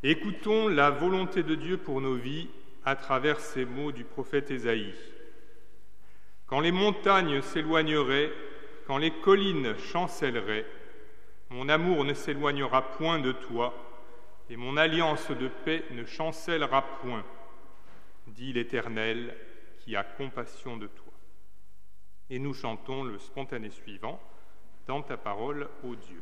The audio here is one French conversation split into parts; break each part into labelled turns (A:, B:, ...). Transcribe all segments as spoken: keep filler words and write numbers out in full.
A: Écoutons la volonté de Dieu pour nos vies à travers ces mots du prophète Ésaïe. Quand les montagnes s'éloigneraient, quand les collines chancelleraient, mon amour ne s'éloignera point de toi, et mon alliance de paix ne chancellera point, dit l'Éternel qui a compassion de toi. Et nous chantons le spontané suivant, dans ta parole, ô Dieu.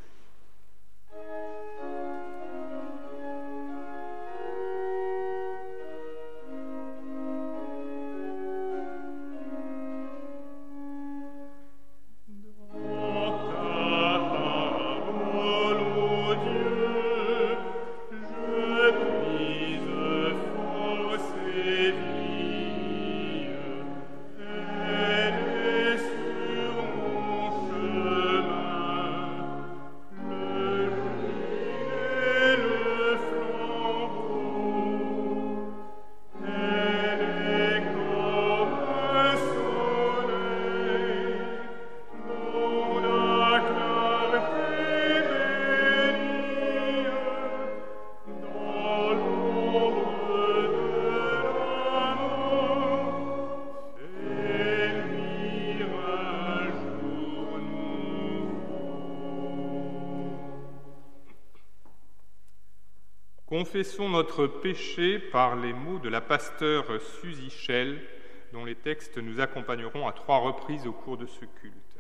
A: Confessons notre péché par les mots de la pasteure Suzy Schell, dont les textes nous accompagneront à trois reprises au cours de ce culte.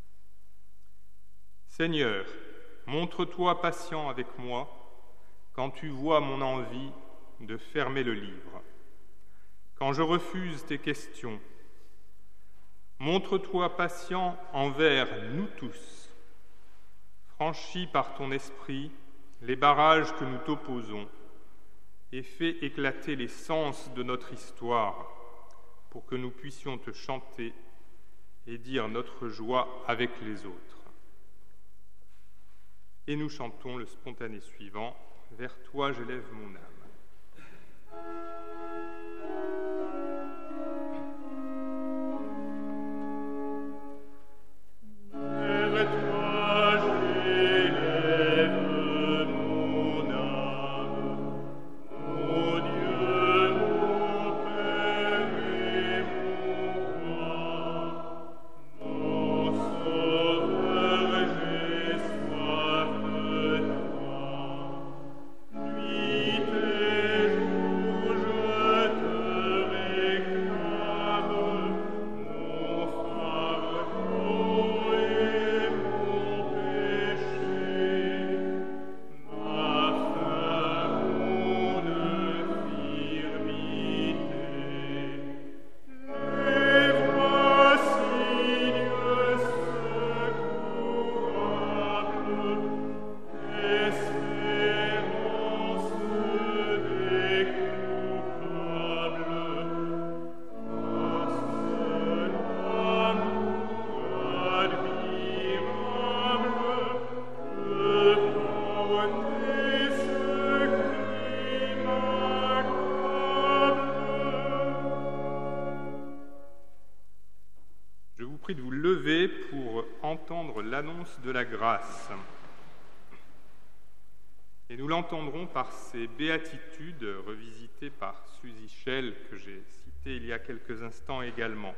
A: Seigneur, montre-toi patient avec moi quand tu vois mon envie de fermer le livre, quand je refuse tes questions. Montre-toi patient envers nous tous. Franchis par ton esprit les barrages que nous t'opposons, et fais éclater les sens de notre histoire pour que nous puissions te chanter et dire notre joie avec les autres. Et nous chantons le spontané suivant, « Vers toi j'élève mon âme ». De vous lever pour entendre l'annonce de la grâce. Et nous l'entendrons par ces béatitudes revisitées par Suzy Schell, que j'ai citées il y a quelques instants également.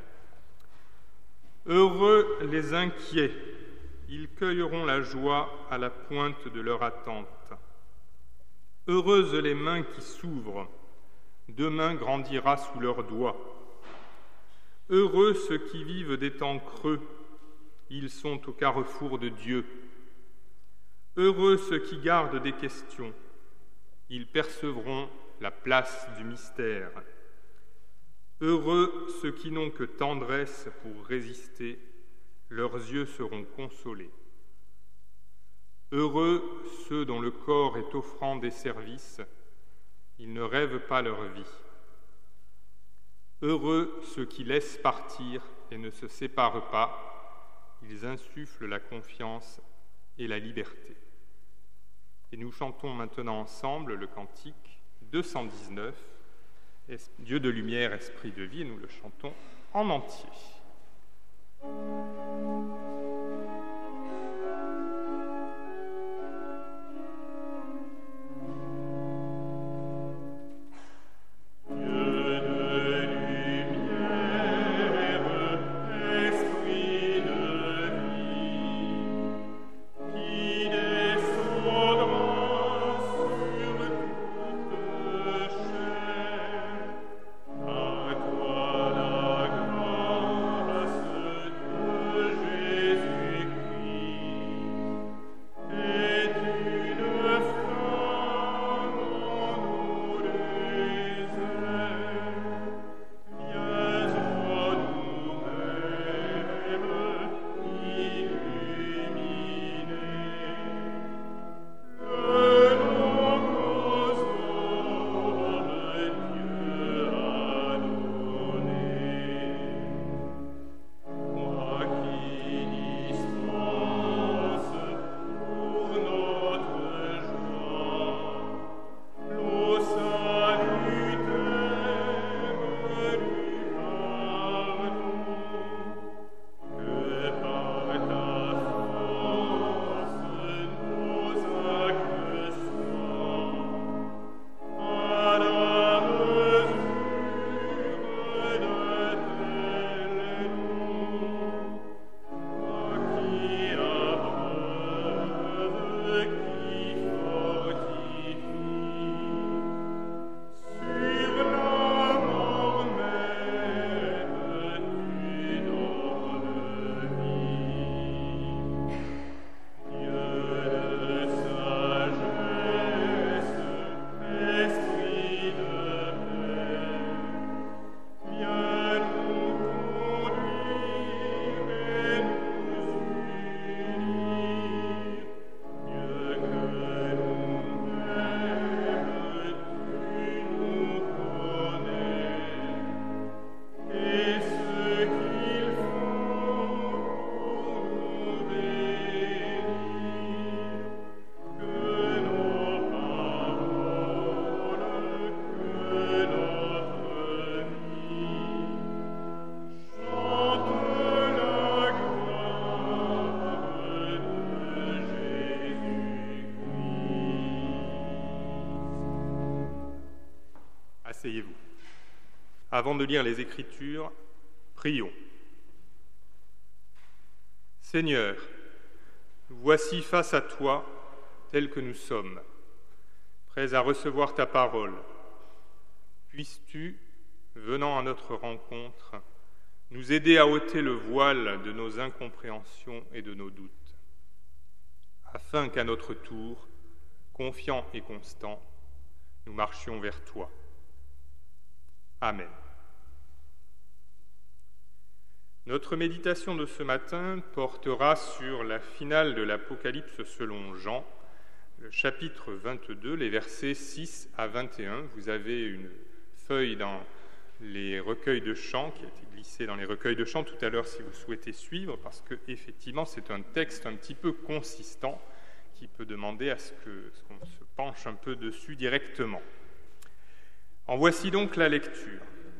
A: Heureux les inquiets, ils cueilleront la joie à la pointe de leur attente. Heureuses les mains qui s'ouvrent, demain grandira sous leurs doigts. Heureux ceux qui vivent des temps creux, ils sont au carrefour de Dieu. Heureux ceux qui gardent des questions, ils percevront la place du mystère. Heureux ceux qui n'ont que tendresse pour résister, leurs yeux seront consolés. Heureux ceux dont le corps est offrant des services, ils ne rêvent pas leur vie. Heureux ceux qui laissent partir et ne se séparent pas, ils insufflent la confiance et la liberté. Et nous chantons maintenant ensemble le cantique deux cent dix-neuf, Dieu de lumière, esprit de vie, et nous le chantons en entier. Asseyez-vous. Avant de lire les Écritures, prions. Seigneur, nous voici face à toi, tels que nous sommes, prêts à recevoir ta parole. Puisses-tu, venant à notre rencontre, nous aider à ôter le voile de nos incompréhensions et de nos doutes, afin qu'à notre tour, confiants et constants, nous marchions vers toi. Amen. Notre méditation de ce matin portera sur la finale de l'Apocalypse selon Jean, le chapitre vingt-deux, les versets six à vingt et un. Vous avez une feuille dans les recueils de chants qui a été glissée dans les recueils de chants tout à l'heure si vous souhaitez suivre, parce que effectivement c'est un texte un petit peu consistant qui peut demander à ce, que, ce qu'on se penche un peu dessus directement. En voici donc la lecture.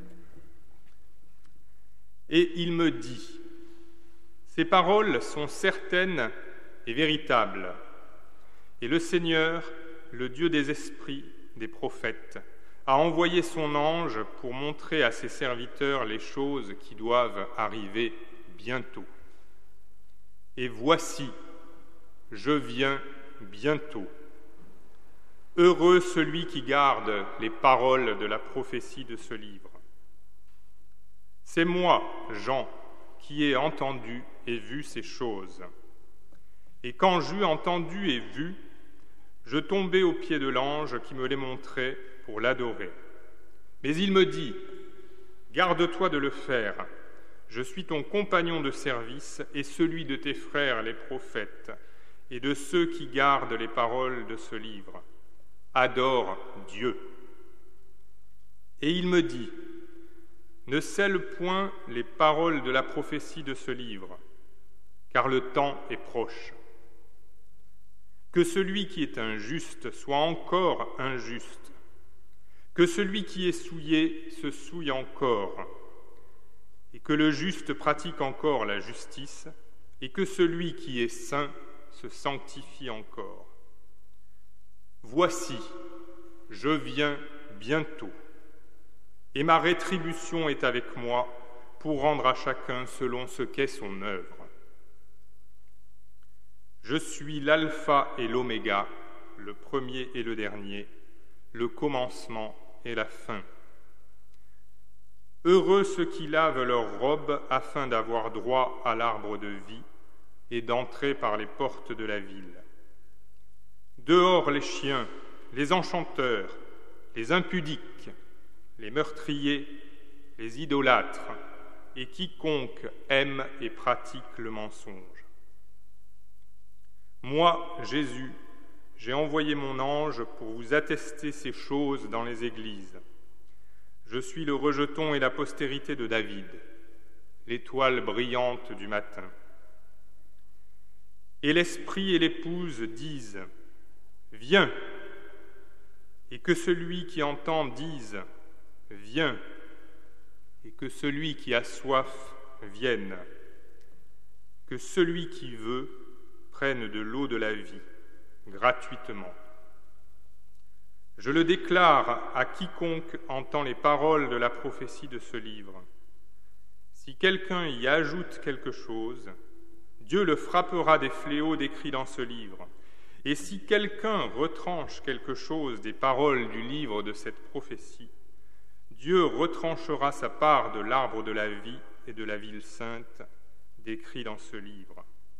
A: Et il me dit, ces paroles sont certaines et véritables, et le Seigneur, le Dieu des esprits, des prophètes, a envoyé son ange pour montrer à ses serviteurs les choses qui doivent arriver bientôt. Et voici, je viens bientôt. Heureux celui qui garde les paroles de la prophétie de ce livre. C'est moi, Jean, qui ai entendu et vu ces choses. Et quand j'eus entendu et vu, je tombai aux pieds de l'ange qui me les montrait pour l'adorer. Mais il me dit, « Garde-toi de le faire. Je suis ton compagnon de service et celui de tes frères les prophètes et de ceux qui gardent les paroles de ce livre. Adore Dieu. » Et il me dit, « Ne scelle point les paroles de la prophétie de ce livre, car le temps est proche. Que celui qui est injuste soit encore injuste, que celui qui est souillé se souille encore, et que le juste pratique encore la justice, et que celui qui est saint se sanctifie encore. Voici, je viens bientôt, et ma rétribution est avec moi pour rendre à chacun selon ce qu'est son œuvre. Je suis l'alpha et l'oméga, le premier et le dernier, le commencement et la fin. Heureux ceux qui lavent leurs robes afin d'avoir droit à l'arbre de vie et d'entrer par les portes de la ville. Dehors les chiens, les enchanteurs, les impudiques, les meurtriers, les idolâtres, et quiconque aime et pratique le mensonge. Moi, Jésus, j'ai envoyé mon ange pour vous attester ces choses dans les églises. Je suis le rejeton et la postérité de David, l'étoile brillante du matin. Et l'esprit et l'épouse disent, « Viens !» Et que celui qui entend dise, « Viens !» Et que celui qui a soif vienne. Que celui qui veut prenne de l'eau de la vie, gratuitement. Je le déclare à quiconque entend les paroles de la prophétie de ce livre. Si quelqu'un y ajoute quelque chose, Dieu le frappera des fléaux décrits dans ce livre. Et si quelqu'un retranche quelque chose des paroles du livre de cette prophétie, Dieu retranchera sa part de l'arbre de la vie et de la ville sainte décrits dans ce livre.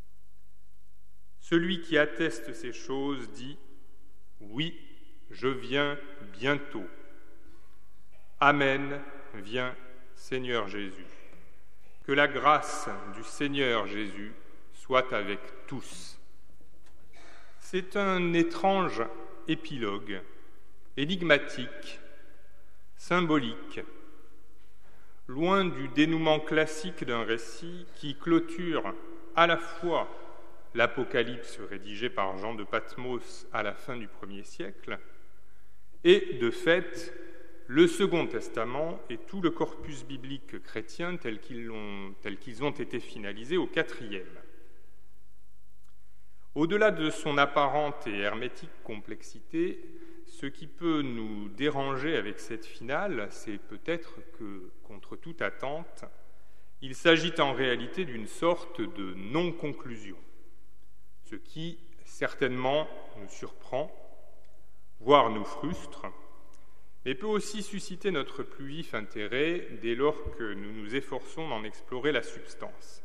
A: Celui qui atteste ces choses dit « Oui, je viens bientôt. Amen, viens, Seigneur Jésus. Que la grâce du Seigneur Jésus soit avec tous. » C'est un étrange épilogue, énigmatique, symbolique, loin du dénouement classique d'un récit qui clôture à la fois l'Apocalypse rédigé par Jean de Patmos à la fin du premier siècle et, de fait, le Second Testament et tout le corpus biblique chrétien tel qu'ils ont, tel qu'ils ont été finalisés au quatrième. Au-delà de son apparente et hermétique complexité, ce qui peut nous déranger avec cette finale, c'est peut-être que, contre toute attente, il s'agit en réalité d'une sorte de non-conclusion, ce qui, certainement, nous surprend, voire nous frustre, mais peut aussi susciter notre plus vif intérêt dès lors que nous nous efforçons d'en explorer la substance.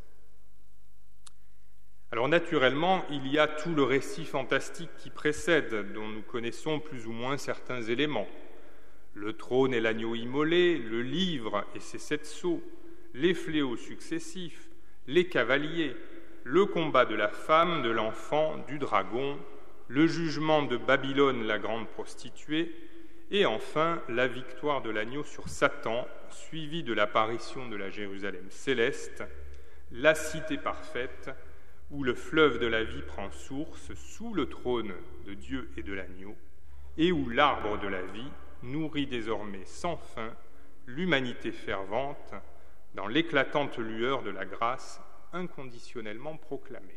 A: Alors naturellement, il y a tout le récit fantastique qui précède, dont nous connaissons plus ou moins certains éléments. Le trône et l'agneau immolé, le livre et ses sept sceaux, les fléaux successifs, les cavaliers, le combat de la femme, de l'enfant, du dragon, le jugement de Babylone la grande prostituée, et enfin la victoire de l'agneau sur Satan, suivie de l'apparition de la Jérusalem céleste, la cité parfaite, où le fleuve de la vie prend source sous le trône de Dieu et de l'agneau, et où l'arbre de la vie nourrit désormais sans fin l'humanité fervente dans l'éclatante lueur de la grâce inconditionnellement proclamée.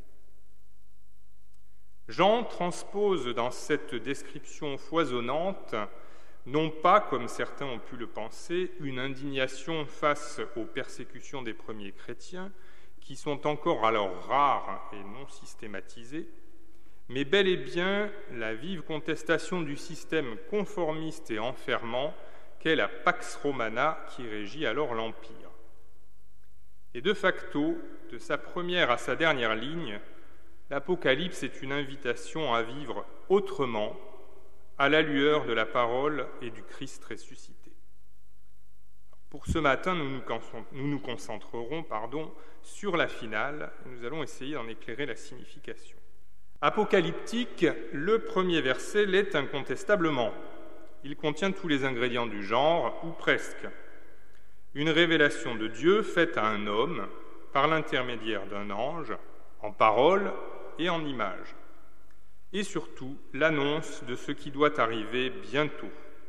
A: Jean transpose dans cette description foisonnante, non pas, comme certains ont pu le penser, une indignation face aux persécutions des premiers chrétiens, qui sont encore alors rares et non systématisées, mais bel et bien la vive contestation du système conformiste et enfermant qu'est la Pax Romana qui régit alors l'Empire. Et de facto, de sa première à sa dernière ligne, l'Apocalypse est une invitation à vivre autrement, à la lueur de la parole et du Christ ressuscité. Pour ce matin, nous nous, nous concentrerons pardon, sur la finale, et nous allons essayer d'en éclairer la signification. Apocalyptique, le premier verset l'est incontestablement. Il contient tous les ingrédients du genre, ou presque. Une révélation de Dieu faite à un homme par l'intermédiaire d'un ange, en parole et en image. Et surtout, l'annonce de ce qui doit arriver bientôt.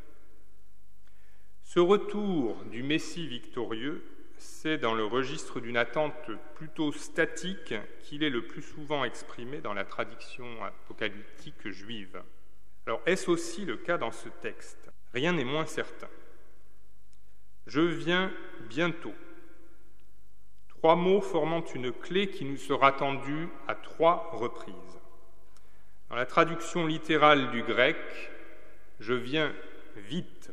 A: Ce retour du Messie victorieux, c'est dans le registre d'une attente plutôt statique qu'il est le plus souvent exprimé dans la tradition apocalyptique juive. Alors, est-ce aussi le cas dans ce texte ? Rien n'est moins certain. Je viens bientôt. Trois mots formant une clé qui nous sera tendue à trois reprises. Dans la traduction littérale du grec, je viens vite.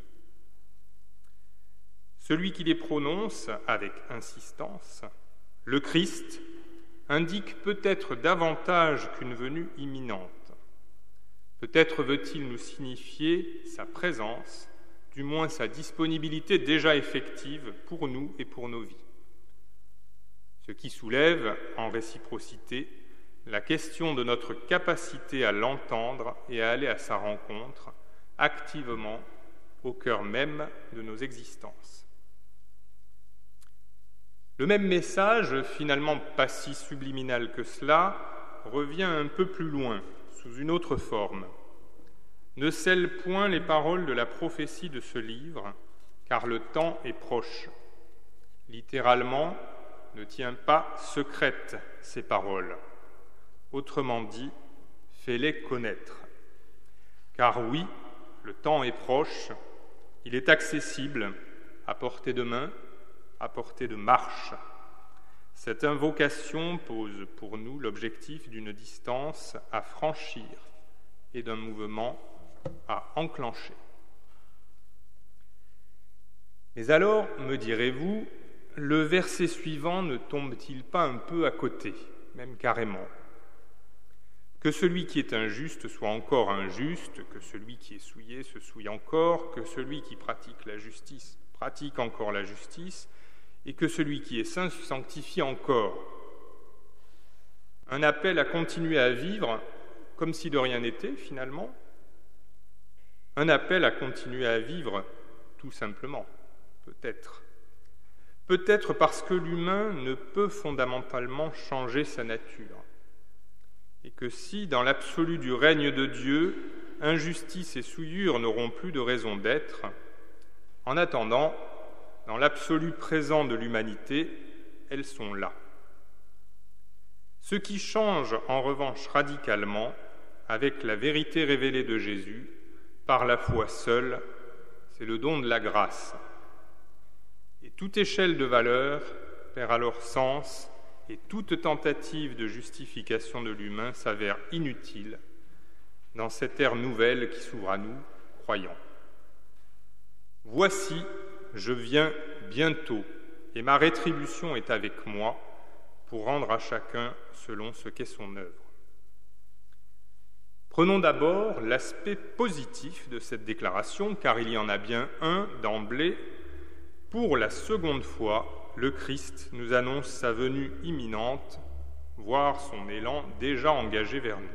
A: Celui qui les prononce avec insistance, le Christ, indique peut-être davantage qu'une venue imminente. Peut-être veut-il nous signifier sa présence, du moins sa disponibilité déjà effective pour nous et pour nos vies. Ce qui soulève, en réciprocité, la question de notre capacité à l'entendre et à aller à sa rencontre, activement, au cœur même de nos existences. Le même message, finalement pas si subliminal que cela, revient un peu plus loin, sous une autre forme. Ne scelle point les paroles de la prophétie de ce livre, car le temps est proche. Littéralement, ne tient pas secrètes ces paroles. Autrement dit, fais-les connaître. Car oui, le temps est proche, il est accessible, à portée de main, à portée de marche. Cette invocation pose pour nous l'objectif d'une distance à franchir et d'un mouvement à enclencher. Mais alors, me direz-vous, le verset suivant ne tombe-t-il pas un peu à côté, même carrément ? Que celui qui est injuste soit encore injuste, que celui qui est souillé se souille encore, que celui qui pratique la justice pratique encore la justice, et que celui qui est saint se sanctifie encore. Un appel à continuer à vivre comme si de rien n'était, finalement. Un appel à continuer à vivre tout simplement, peut-être. Peut-être parce que l'humain ne peut fondamentalement changer sa nature. Et que si, dans l'absolu du règne de Dieu, injustice et souillure n'auront plus de raison d'être, en attendant, dans l'absolu présent de l'humanité, elles sont là. Ce qui change en revanche radicalement, avec la vérité révélée de Jésus, par la foi seule, c'est le don de la grâce. Et toute échelle de valeur perd alors sens et toute tentative de justification de l'humain s'avère inutile dans cette ère nouvelle qui s'ouvre à nous, croyants. Voici, je viens bientôt, et ma rétribution est avec moi pour rendre à chacun selon ce qu'est son œuvre. Prenons d'abord l'aspect positif de cette déclaration, car il y en a bien un d'emblée. Pour la seconde fois, le Christ nous annonce sa venue imminente, voire son élan déjà engagé vers nous.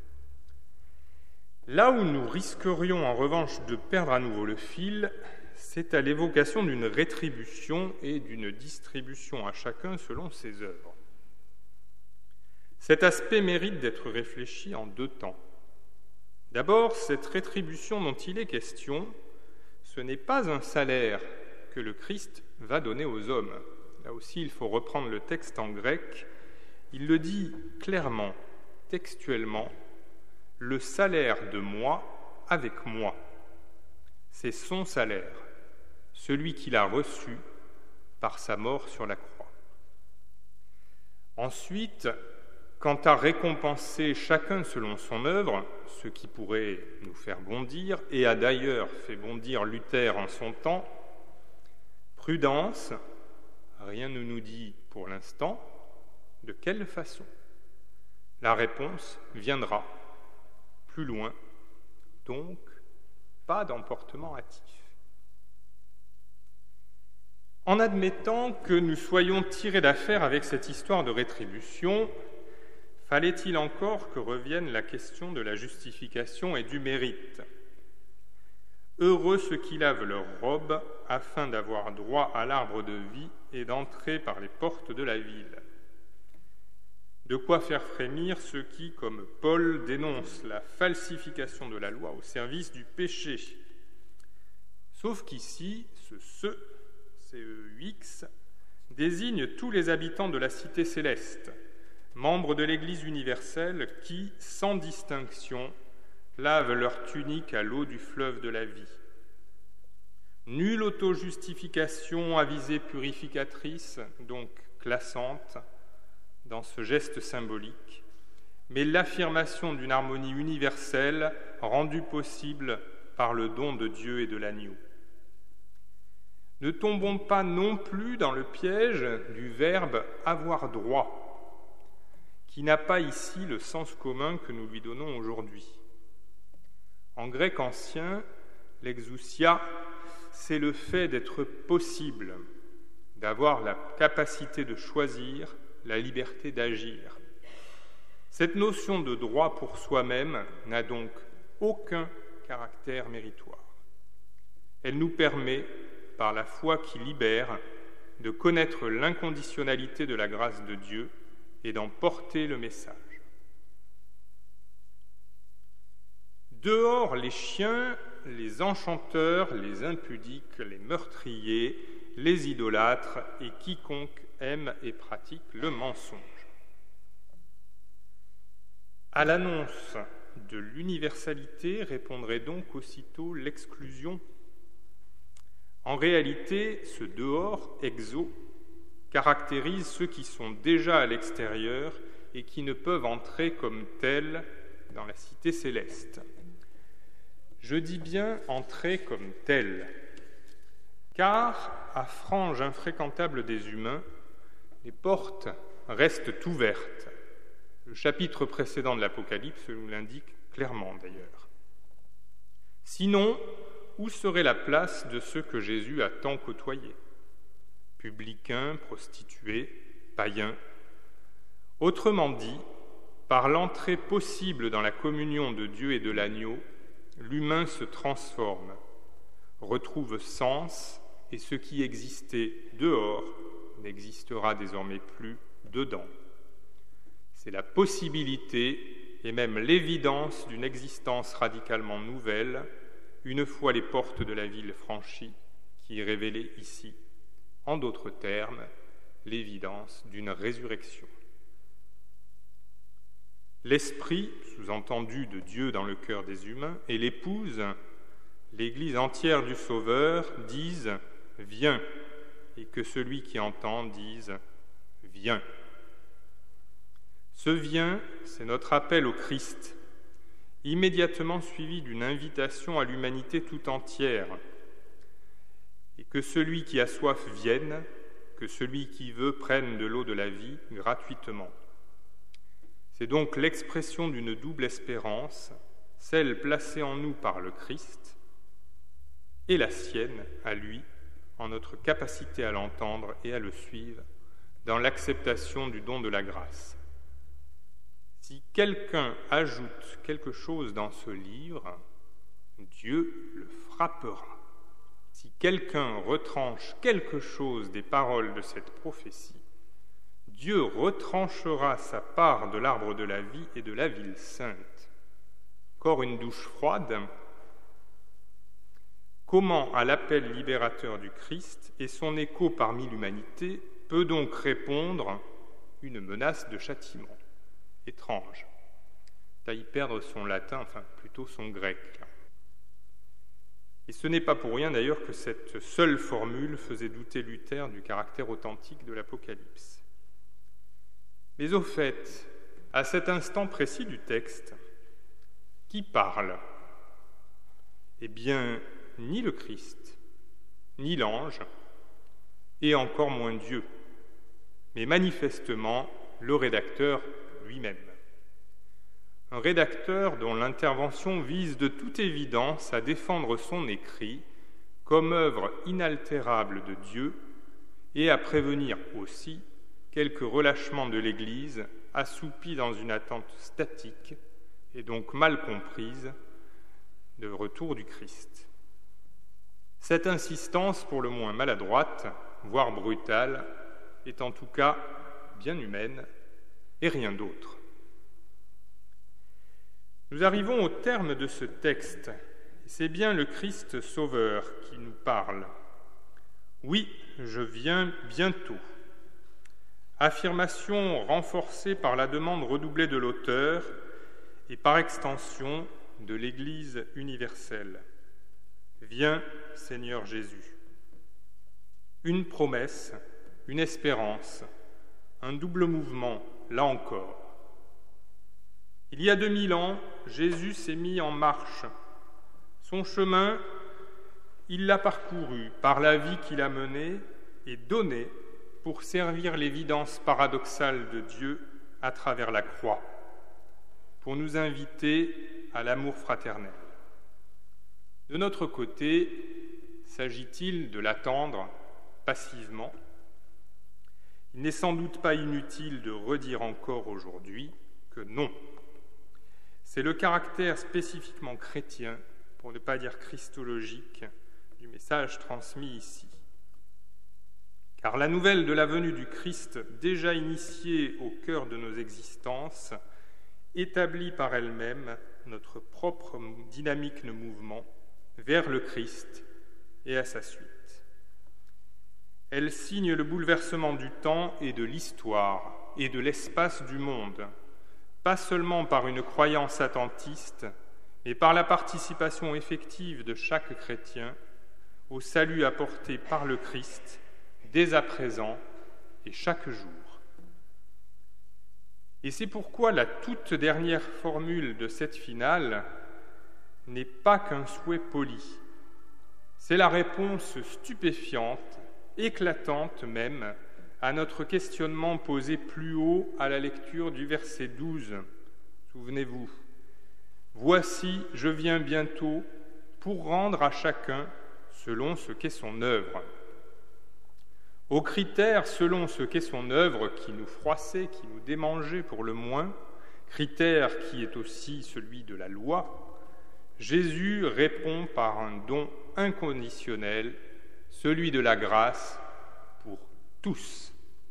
A: Là où nous risquerions en revanche de perdre à nouveau le fil, c'est à l'évocation d'une rétribution et d'une distribution à chacun selon ses œuvres. Cet aspect mérite d'être réfléchi en deux temps. D'abord, cette rétribution dont il est question, ce n'est pas un salaire que le Christ va donner aux hommes. Là aussi, il faut reprendre le texte en grec. Il le dit clairement, textuellement, « Le salaire de moi avec moi ». C'est son salaire, celui qu'il a reçu par sa mort sur la croix. Ensuite, quant à récompenser chacun selon son œuvre, ce qui pourrait nous faire bondir, et a d'ailleurs fait bondir Luther en son temps, prudence, rien ne nous dit pour l'instant de quelle façon. La réponse viendra plus loin, donc pas d'emportement hâtif. En admettant que nous soyons tirés d'affaire avec cette histoire de rétribution, fallait-il encore que revienne la question de la justification et du mérite? Heureux ceux qui lavent leurs robes afin d'avoir droit à l'arbre de vie et d'entrer par les portes de la ville. De quoi faire frémir ceux qui, comme Paul, dénoncent la falsification de la loi au service du péché. Sauf qu'ici, ce « ce », C E U X, désigne tous les habitants de la cité céleste, membres de l'Église universelle qui, sans distinction, lavent leur tunique à l'eau du fleuve de la vie. Nulle auto-justification à visée purificatrice, donc classante, dans ce geste symbolique, mais l'affirmation d'une harmonie universelle rendue possible par le don de Dieu et de l'agneau. Ne tombons pas non plus dans le piège du verbe « avoir droit », qui n'a pas ici le sens commun que nous lui donnons aujourd'hui. En grec ancien, l'exousia, c'est le fait d'être possible, d'avoir la capacité de choisir, la liberté d'agir. Cette notion de droit pour soi-même n'a donc aucun caractère méritoire. Elle nous permet, par la foi qui libère, de connaître l'inconditionnalité de la grâce de Dieu et d'en porter le message. Dehors les chiens, les enchanteurs, les impudiques, les meurtriers, les idolâtres et quiconque aime et pratique le mensonge. À l'annonce de l'universalité répondrait donc aussitôt l'exclusion. En réalité, ce dehors, exo, caractérise ceux qui sont déjà à l'extérieur et qui ne peuvent entrer comme tels dans la cité céleste. Je dis bien entrer comme tels, car, à frange infréquentable des humains, les portes restent ouvertes. Le chapitre précédent de l'Apocalypse nous l'indique clairement d'ailleurs. Sinon, où serait la place de ceux que Jésus a tant côtoyés? Publicains, prostituées, païens. Autrement dit, par l'entrée possible dans la communion de Dieu et de l'agneau, l'humain se transforme, retrouve sens, et ce qui existait dehors n'existera désormais plus dedans. C'est la possibilité et même l'évidence d'une existence radicalement nouvelle, une fois les portes de la ville franchies, qui est révélée ici. En d'autres termes, l'évidence d'une résurrection. L'esprit, sous-entendu de Dieu dans le cœur des humains, et l'épouse, l'Église entière du Sauveur dise « Viens » et que celui qui entend dise « Viens ». Ce « Viens », c'est notre appel au Christ, immédiatement suivi d'une invitation à l'humanité tout entière, et que celui qui a soif vienne, que celui qui veut prenne de l'eau de la vie gratuitement. C'est donc l'expression d'une double espérance, celle placée en nous par le Christ, et la sienne, à lui, en notre capacité à l'entendre et à le suivre, dans l'acceptation du don de la grâce. Si quelqu'un ajoute quelque chose dans ce livre, Dieu le frappera. Si quelqu'un retranche quelque chose des paroles de cette prophétie, Dieu retranchera sa part de l'arbre de la vie et de la ville sainte. Encore une douche froide. Comment, à l'appel libérateur du Christ et son écho parmi l'humanité, peut donc répondre une menace de châtiment? Étrange. À y perdre son latin, enfin plutôt son grec. Et ce n'est pas pour rien d'ailleurs que cette seule formule faisait douter Luther du caractère authentique de l'Apocalypse. Mais au fait, à cet instant précis du texte, qui parle? Eh bien, ni le Christ, ni l'ange, et encore moins Dieu, mais manifestement le rédacteur lui-même. Un rédacteur dont l'intervention vise de toute évidence à défendre son écrit comme œuvre inaltérable de Dieu et à prévenir aussi quelques relâchements de l'Église assoupis dans une attente statique et donc mal comprise de retour du Christ. Cette insistance, pour le moins maladroite, voire brutale, est en tout cas bien humaine et rien d'autre. Nous arrivons au terme de ce texte, et c'est bien le Christ Sauveur qui nous parle. « Oui, je viens bientôt ». Affirmation renforcée par la demande redoublée de l'auteur et par extension de l'Église universelle. « Viens, Seigneur Jésus ». Une promesse, une espérance, un double mouvement, là encore. Il y a deux mille ans, Jésus s'est mis en marche. Son chemin, il l'a parcouru par la vie qu'il a menée et donnée pour servir l'évidence paradoxale de Dieu à travers la croix, pour nous inviter à l'amour fraternel. De notre côté, s'agit-il de l'attendre passivement? Il n'est sans doute pas inutile de redire encore aujourd'hui que non. C'est le caractère spécifiquement chrétien, pour ne pas dire christologique, du message transmis ici. Car la nouvelle de la venue du Christ, déjà initiée au cœur de nos existences, établit par elle-même notre propre dynamique de mouvement vers le Christ et à sa suite. Elle signe le bouleversement du temps et de l'histoire et de l'espace du monde, pas seulement par une croyance attentiste, mais par la participation effective de chaque chrétien au salut apporté par le Christ dès à présent et chaque jour. Et c'est pourquoi la toute dernière formule de cette finale n'est pas qu'un souhait poli. C'est la réponse stupéfiante, éclatante même, à notre questionnement posé plus haut à la lecture du verset douze. Souvenez-vous, « Voici, je viens bientôt pour rendre à chacun selon ce qu'est son œuvre. » Aux critères selon ce qu'est son œuvre qui nous froissait, qui nous démangeait pour le moins, critère qui est aussi celui de la loi, Jésus répond par un don inconditionnel, celui de la grâce pour tous.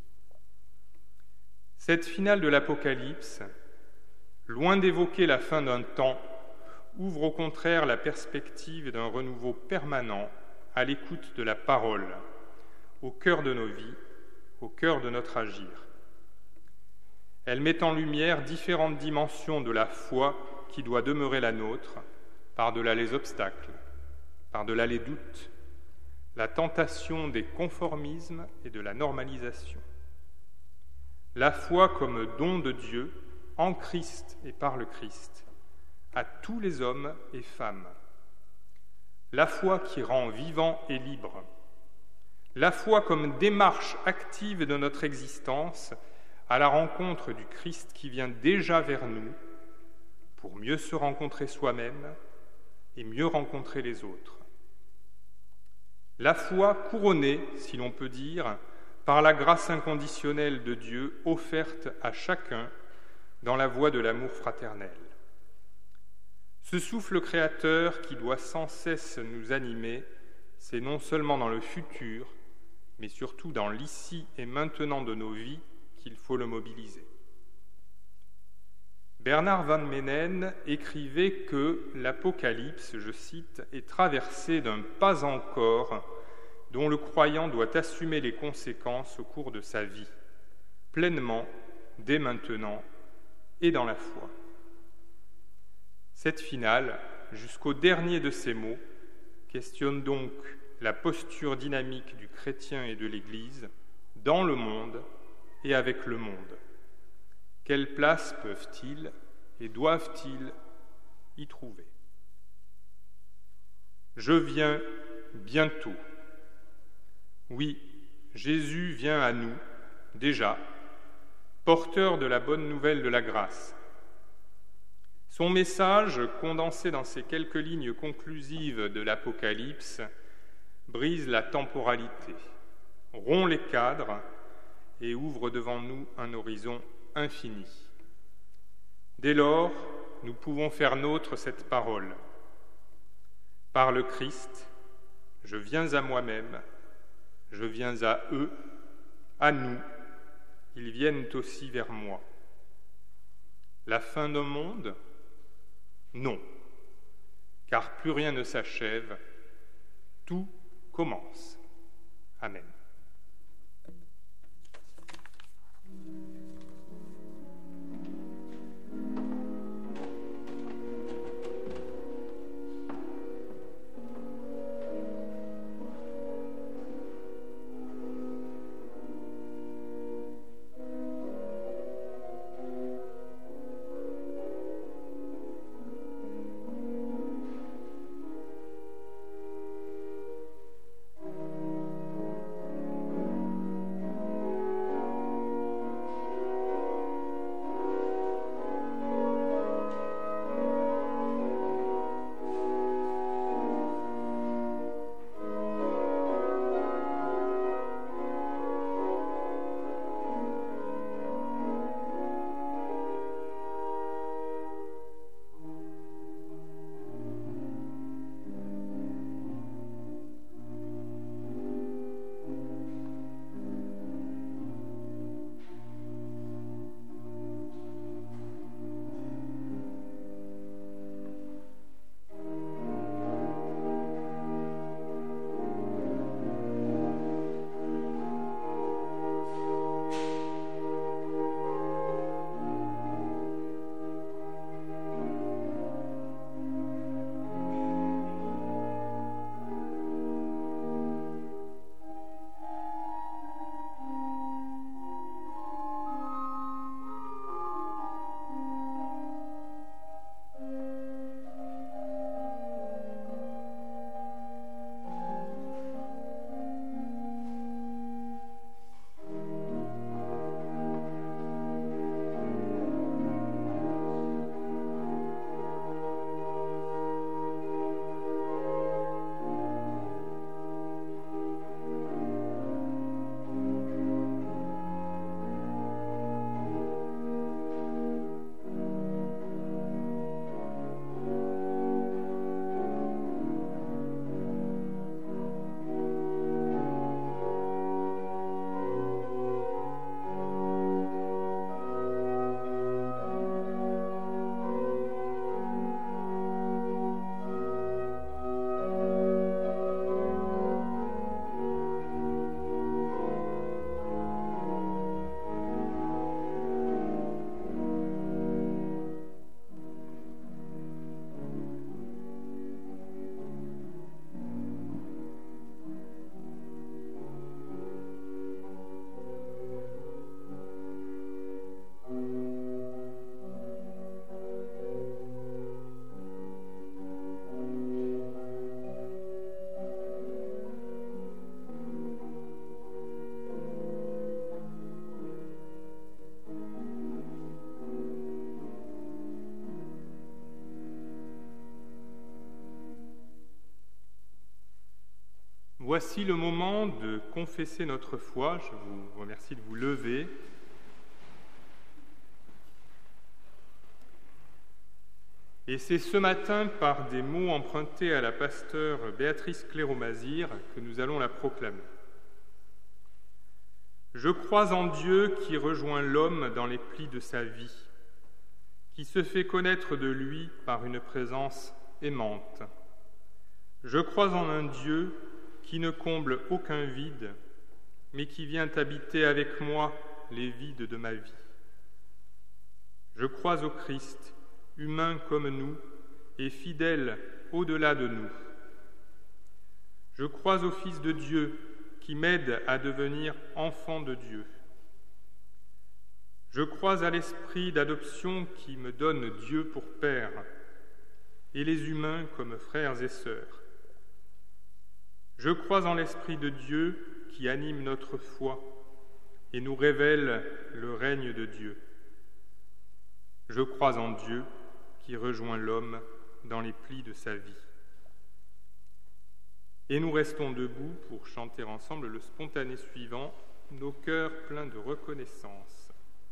A: Cette finale de l'Apocalypse, loin d'évoquer la fin d'un temps, ouvre au contraire la perspective d'un renouveau permanent à l'écoute de la parole, au cœur de nos vies, au cœur de notre agir. Elle met en lumière différentes dimensions de la foi qui doit demeurer la nôtre, par-delà les obstacles, par-delà les doutes, la tentation des conformismes et de la normalisation. La foi comme don de Dieu, en Christ et par le Christ, à tous les hommes et femmes. La foi qui rend vivant et libre. La foi comme démarche active de notre existence à la rencontre du Christ qui vient déjà vers nous pour mieux se rencontrer soi-même et mieux rencontrer les autres. La foi couronnée, si l'on peut dire, par la grâce inconditionnelle de Dieu offerte à chacun dans la voie de l'amour fraternel. Ce souffle créateur qui doit sans cesse nous animer, c'est non seulement dans le futur, mais surtout dans l'ici et maintenant de nos vies qu'il faut le mobiliser. Bernard van Menen écrivait que l'Apocalypse, je cite, est traversée d'un pas encore dont le croyant doit assumer les conséquences au cours de sa vie, pleinement, dès maintenant, et dans la foi. Cette finale, jusqu'au dernier de ces mots, questionne donc la posture dynamique du chrétien et de l'Église dans le monde et avec le monde. Quelle place peuvent-ils et doivent-ils y trouver ? Je viens bientôt. Oui, Jésus vient à nous, déjà, porteur de la bonne nouvelle de la grâce. Son message, condensé dans ces quelques lignes conclusives de l'Apocalypse, brise la temporalité, rompt les cadres et ouvre devant nous un horizon infini. Dès lors, nous pouvons faire nôtre cette parole. Par le Christ, je viens à moi-même, je viens à eux, à nous, ils viennent aussi vers moi. La fin d'un monde ? Non, car plus rien ne s'achève, tout commence. Amen. voici le moment de confesser notre foi. Je vous remercie de vous lever. Et c'est ce matin, par des mots empruntés à la pasteure Béatrice Cléro-Mazir, que nous allons la proclamer. Je crois en Dieu qui rejoint l'homme dans les plis de sa vie, qui se fait connaître de lui par une présence aimante. Je crois en un Dieu qui ne comble aucun vide, mais qui vient habiter avec moi les vides de ma vie. Je crois au Christ, humain comme nous, et fidèle au-delà de nous. Je crois au Fils de Dieu, qui m'aide à devenir enfant de Dieu. Je crois à l'esprit d'adoption qui me donne Dieu pour Père, et les humains comme frères et sœurs. Je crois en l'Esprit de Dieu qui anime notre foi et nous révèle le règne de Dieu. Je crois en Dieu qui rejoint l'homme dans les plis de sa vie. Et nous restons debout pour chanter ensemble le spontané suivant, nos cœurs pleins de reconnaissance.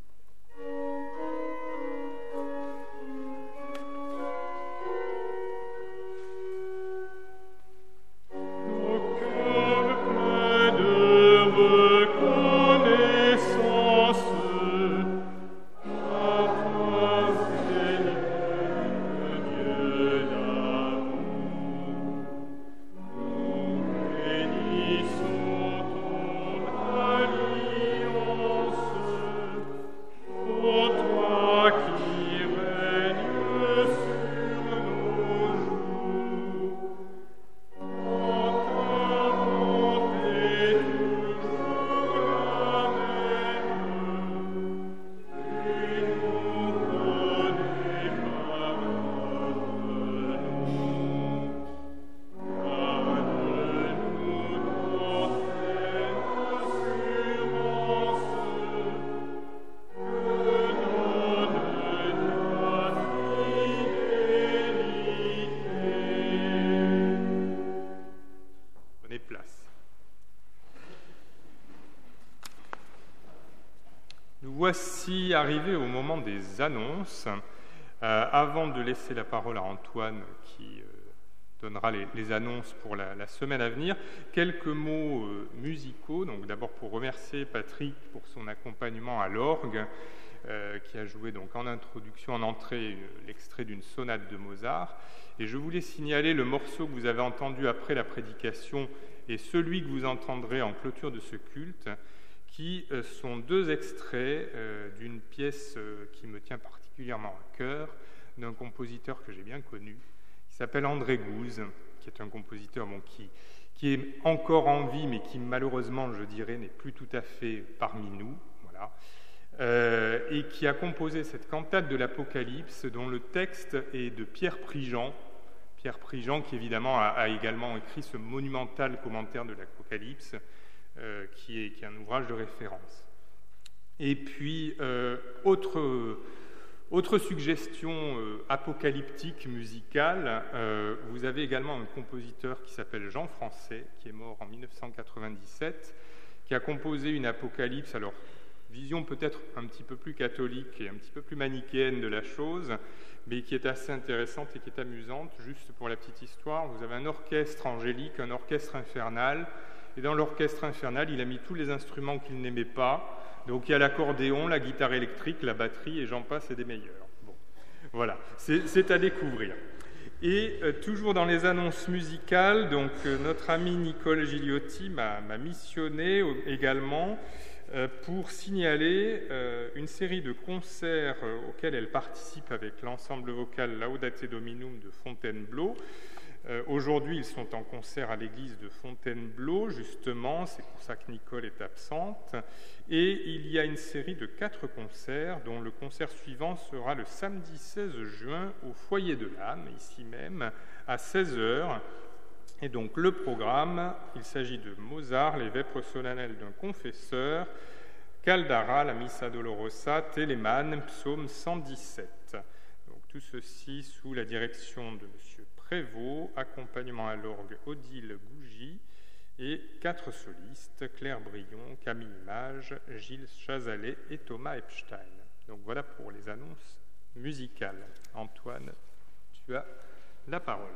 A: Voici arrivé au moment des annonces. Euh, avant de laisser la parole à Antoine qui euh, donnera les, les annonces pour la, la semaine à venir, quelques mots euh, musicaux. Donc d'abord pour remercier Patrick pour son accompagnement à l'orgue, euh, qui a joué donc en introduction, en entrée, euh, l'extrait d'une sonate de Mozart. Et je voulais signaler le morceau que vous avez entendu après la prédication et celui que vous entendrez en clôture de ce culte, qui sont deux extraits euh, d'une pièce euh, qui me tient particulièrement à cœur, d'un compositeur que j'ai bien connu, qui s'appelle André Gouze, qui est un compositeur bon, qui, qui est encore en vie, mais qui malheureusement, je dirais, n'est plus tout à fait parmi nous, voilà, euh, et qui a composé cette cantate de l'Apocalypse, dont le texte est de Pierre Prigent, Pierre Prigent qui évidemment a, a également écrit ce monumental commentaire de l'Apocalypse, Euh, qui, est, qui est un ouvrage de référence. Et puis, euh, autre, autre suggestion euh, apocalyptique musicale, euh, vous avez également un compositeur qui s'appelle Jean Français, qui est mort en dix-neuf cent quatre-vingt-dix-sept, qui a composé une apocalypse, alors vision peut-être un petit peu plus catholique et un petit peu plus manichéenne de la chose, mais qui est assez intéressante et qui est amusante. Juste pour la petite histoire, vous avez un orchestre angélique, un orchestre infernal, et dans l'orchestre infernal, il a mis tous les instruments qu'il n'aimait pas. Donc il y a l'accordéon, la guitare électrique, la batterie, et j'en passe, et des meilleurs. Bon, voilà, c'est, c'est à découvrir. Et euh, toujours dans les annonces musicales, donc euh, notre ami Nicole Gigliotti m'a, m'a missionné euh, également euh, pour signaler euh, une série de concerts euh, auxquels elle participe avec l'ensemble vocal Laudate Dominum de Fontainebleau. Euh, aujourd'hui, ils sont en concert à l'église de Fontainebleau, justement, c'est pour ça que Nicole est absente. Et il y a une série de quatre concerts, dont le concert suivant sera le samedi seize juin au Foyer de l'Âme, ici même, à seize heures. Et donc le programme, il s'agit de Mozart, les Vêpres solennelles d'un confesseur, Caldara, la Missa Dolorosa, Telemann, psaume cent dix-sept. Donc tout ceci sous la direction de M. Prévost, accompagnement à l'orgue Odile Gougy, et quatre solistes, Claire Brion, Camille Mage, Gilles Chazalet et Thomas Epstein. Donc voilà pour les annonces musicales. Antoine, tu as la parole.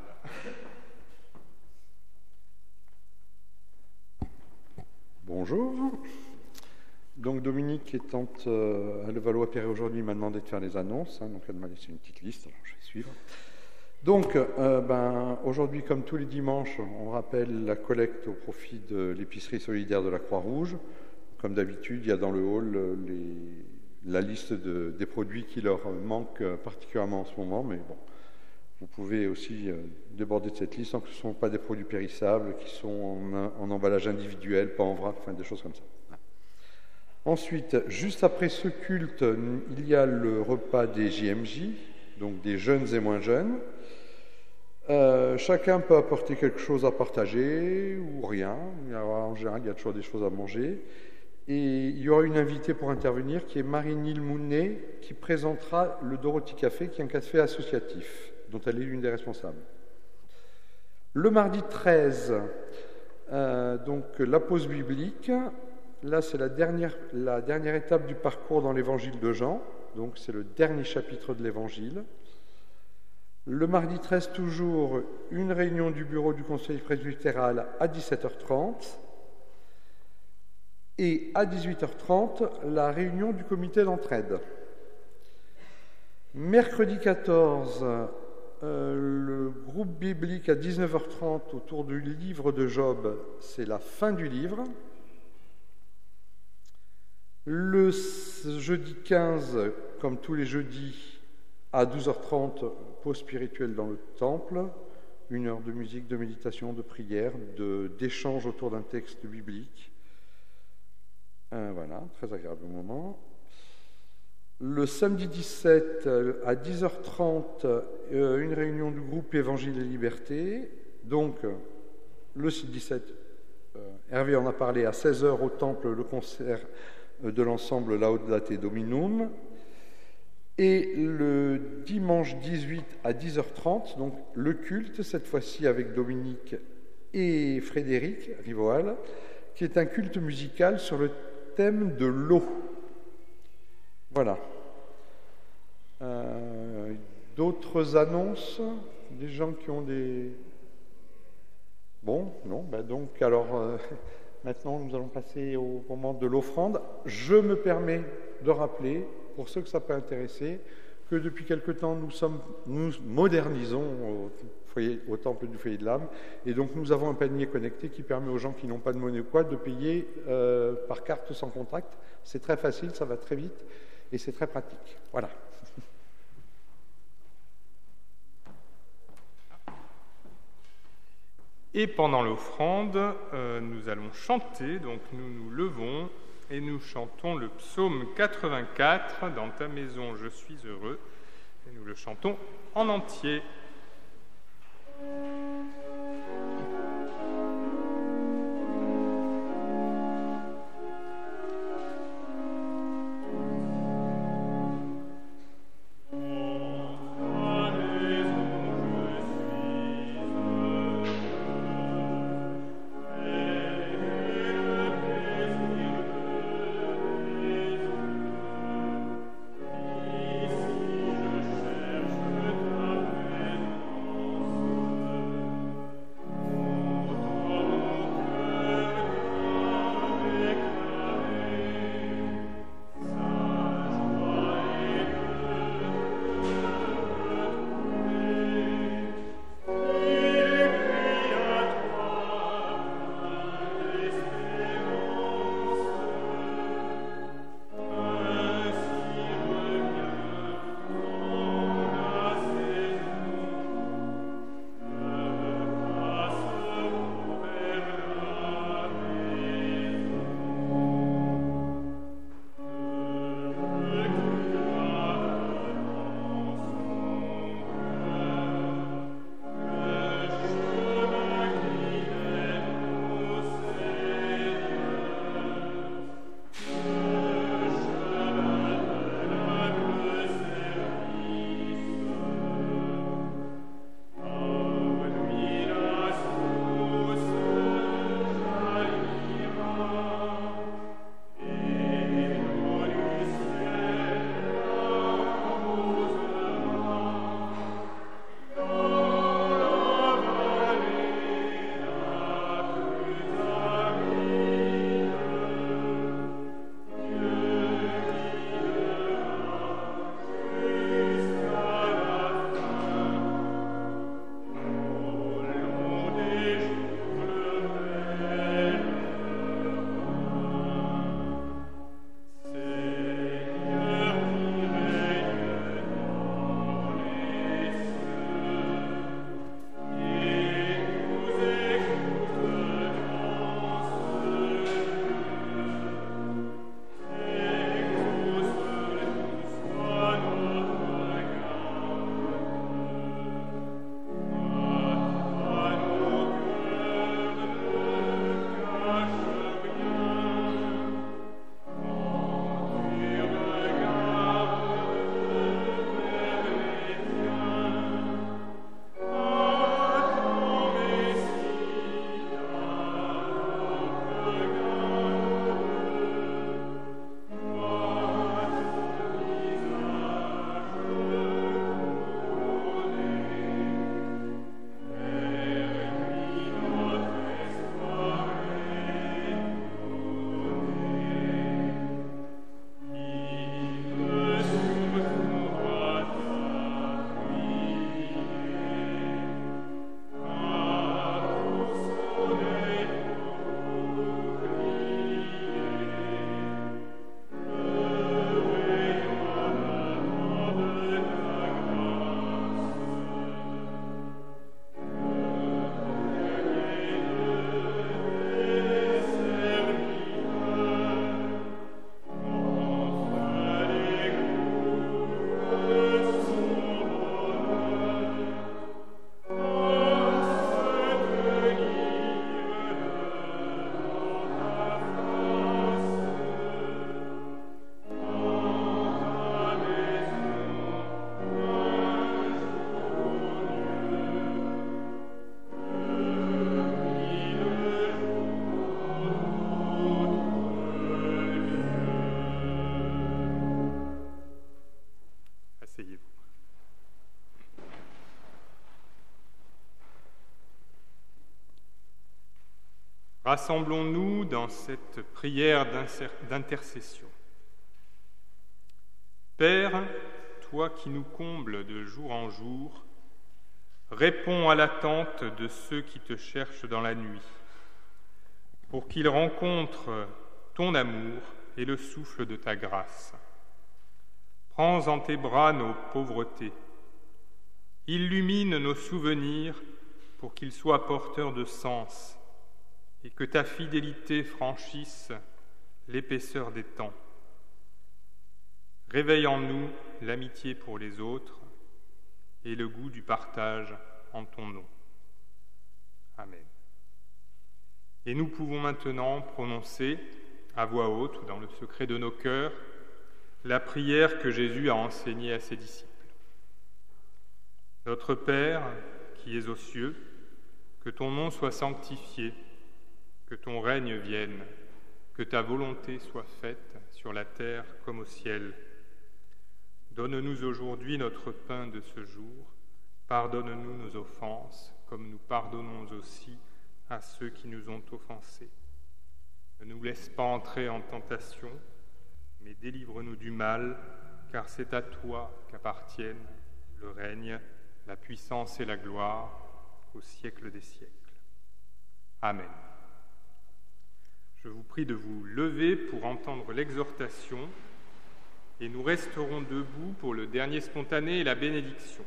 B: Bonjour. Donc Dominique étant euh, à Levallois-Perret aujourd'hui m'a demandé de faire les annonces, hein, donc elle m'a laissé une petite liste, alors je vais suivre. Donc euh, ben, aujourd'hui, comme tous les dimanches, on rappelle la collecte au profit de l'épicerie solidaire de la Croix-Rouge. Comme d'habitude, il y a dans le hall les, la liste de, des produits qui leur manquent particulièrement en ce moment, mais bon, vous pouvez aussi euh, déborder de cette liste tant que ce ne sont pas des produits périssables, qui sont en, en emballage individuel, pas en vrac, enfin des choses comme ça. Ensuite, juste après ce culte, il y a le repas des J M J, donc des jeunes et moins jeunes. Euh, chacun peut apporter quelque chose à partager ou rien. En général, il y a toujours des choses à manger. Et il y aura une invitée pour intervenir qui est Marie-Nile Mounet, qui présentera le Dorothy Café, qui est un café associatif, dont elle est l'une des responsables. Le mardi treize, euh, donc la pause biblique. Là, c'est la dernière, la dernière étape du parcours dans l'évangile de Jean. Donc, c'est le dernier chapitre de l'évangile. Le mardi treize, toujours, une réunion du bureau du conseil presbytéral à dix-sept heures trente. Et à dix-huit heures trente, la réunion du comité d'entraide. Mercredi quatorze, euh, le groupe biblique à dix-neuf heures trente autour du livre de Job, c'est la fin du livre. Le jeudi quinze, comme tous les jeudis, à douze heures trente, pause spirituelle dans le temple, une heure de musique, de méditation, de prière, de, d'échange autour d'un texte biblique. Euh, voilà, très agréable moment. Le samedi dix-sept, à dix heures trente, euh, une réunion du groupe Évangile et Liberté. Donc, le dix-sept, euh, Hervé en a parlé, à seize heures au temple, le concert de l'ensemble Laudate Dominum. Et le dimanche dix-huit à dix heures trente, donc le culte, cette fois-ci avec Dominique et Frédéric Rivoal, qui est un culte musical sur le thème de l'eau. Voilà. Euh, d'autres annonces? Des gens qui ont des... Bon, non, ben donc, alors, euh, maintenant, nous allons passer au moment de l'offrande. Je me permets de rappeler, pour ceux que ça peut intéresser, que depuis quelque temps, nous, sommes, nous modernisons au, foyer, au temple du foyer de l'âme, et donc nous avons un panier connecté qui permet aux gens qui n'ont pas de monnaie ou quoi de payer euh, par carte sans contact. C'est très facile, ça va très vite, et c'est très pratique. Voilà.
A: Et pendant l'offrande, euh, nous allons chanter, donc nous nous levons et nous chantons le psaume quatre-vingt-quatre, « Dans ta maison je suis heureux », et nous le chantons en entier. Rassemblons-nous dans cette prière d'intercession. Père, toi qui nous combles de jour en jour, réponds à l'attente de ceux qui te cherchent dans la nuit, pour qu'ils rencontrent ton amour et le souffle de ta grâce. Prends en tes bras nos pauvretés, illumine nos souvenirs pour qu'ils soient porteurs de sens et que ta fidélité franchisse l'épaisseur des temps. Réveille en nous l'amitié pour les autres et le goût du partage en ton nom. Amen. Et nous pouvons maintenant prononcer à voix haute ou dans le secret de nos cœurs la prière que Jésus a enseignée à ses disciples. Notre Père, qui es aux cieux, que ton nom soit sanctifié, que ton règne vienne, que ta volonté soit faite sur la terre comme au ciel. Donne-nous aujourd'hui notre pain de ce jour. Pardonne-nous nos offenses, comme nous pardonnons aussi à ceux qui nous ont offensés. Ne nous laisse pas entrer en tentation, mais délivre-nous du mal, car c'est à toi qu'appartiennent le règne, la puissance et la gloire au siècle des siècles. Amen. Je vous prie de vous lever pour entendre l'exhortation et nous resterons debout pour le dernier spontané et la bénédiction.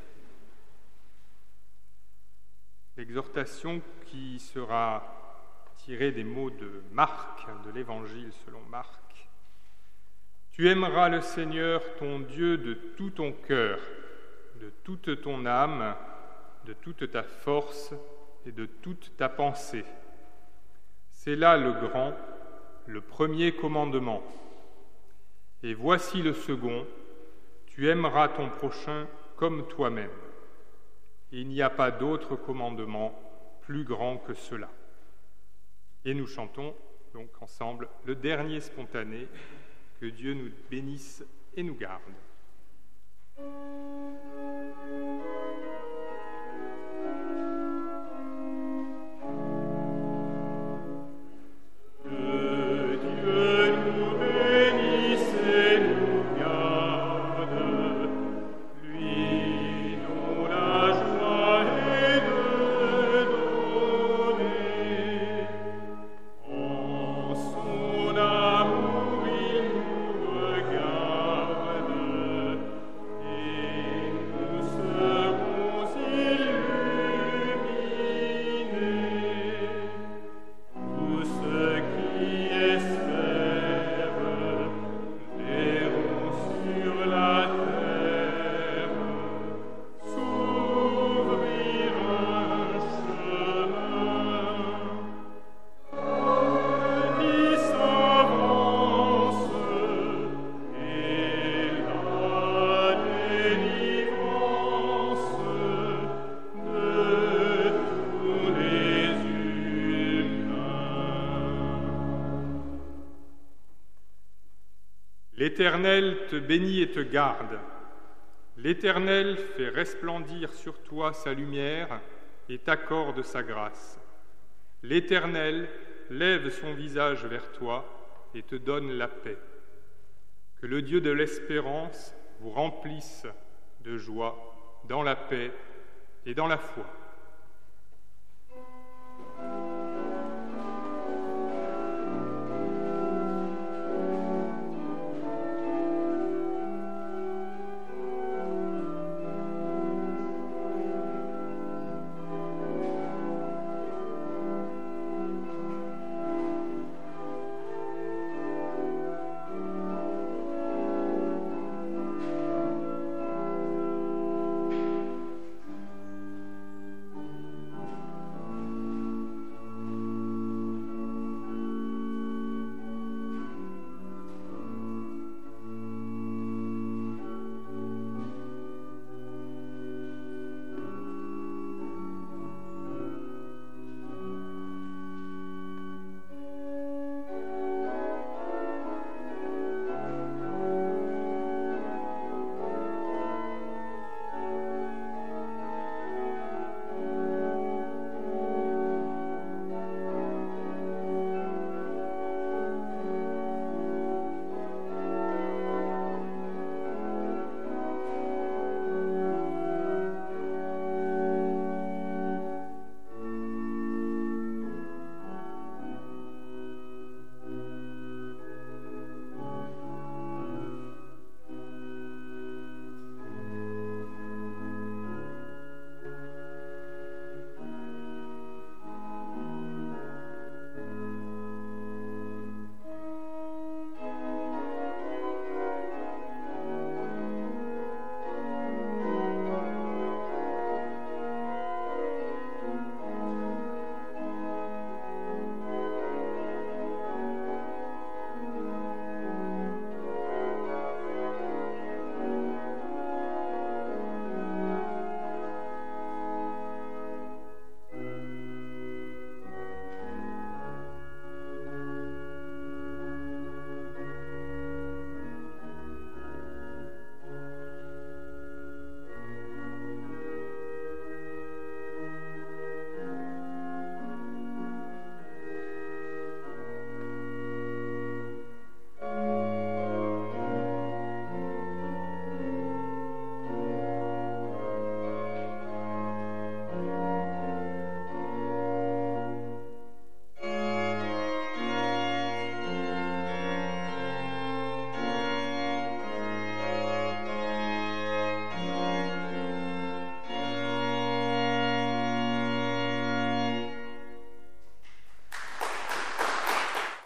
A: L'exhortation qui sera tirée des mots de Marc, de l'Évangile selon Marc. Tu aimeras le Seigneur ton Dieu de tout ton cœur, de toute ton âme, de toute ta force et de toute ta pensée. C'est là le grand, le premier commandement. Et voici le second, tu aimeras ton prochain comme toi-même. Il n'y a pas d'autre commandement plus grand que cela. Et nous chantons donc ensemble le dernier spontané, que Dieu nous bénisse et nous garde. L'Éternel te bénit et te garde. L'Éternel fait resplendir sur toi sa lumière et t'accorde sa grâce. L'Éternel lève son visage vers toi et te donne la paix. Que le Dieu de l'espérance vous remplisse de joie dans la paix et dans la foi.